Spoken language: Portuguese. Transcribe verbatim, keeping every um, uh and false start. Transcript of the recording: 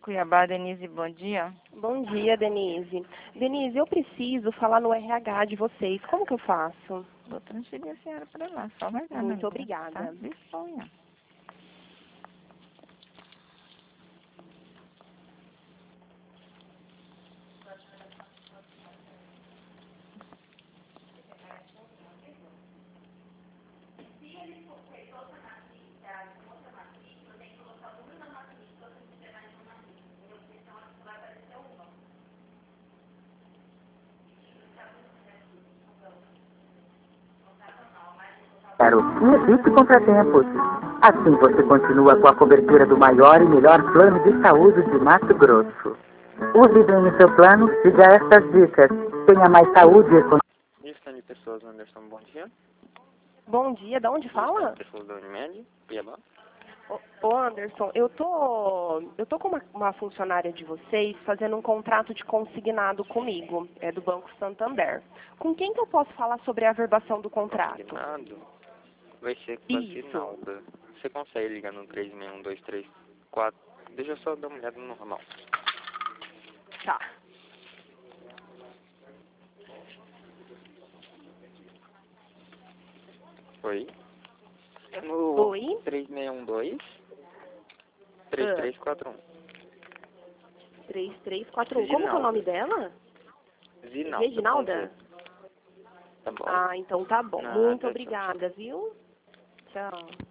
Cuiabá, Denise, bom dia. Bom dia, Denise. Denise, eu preciso falar no R H de vocês. Como que eu faço? Vou transferir a senhora para lá, só vai dar. Muito obrigada. Tá? Disponha. E evite contratempos. Assim você continua com a cobertura do maior e melhor plano de saúde de Mato Grosso. Use bem o seu plano, siga estas dicas. Tenha mais saúde e economia. Gestão de pessoas, Anderson, bom dia. Bom dia, da onde fala? Gestão de pessoas da Unimed, Cuiabá. Ô, ô, Anderson, eu tô, eu tô com uma, uma funcionária de vocês fazendo um contrato de consignado comigo, é do Banco Santander. Com quem que eu posso falar sobre a averbação do contrato? Consignado vai ser com a Zinalda. Você consegue ligar no três seis um dois três quatro? Deixa eu só dar uma olhada no normal. Tá. Oi? É no Oi? três seis um dois três três quatro um. três três quatro um. Como que é o nome dela? Zinalda. Reginalda? Tá bom. Ah, então tá bom. Nada, Muito tchau. obrigada, viu? Tchau.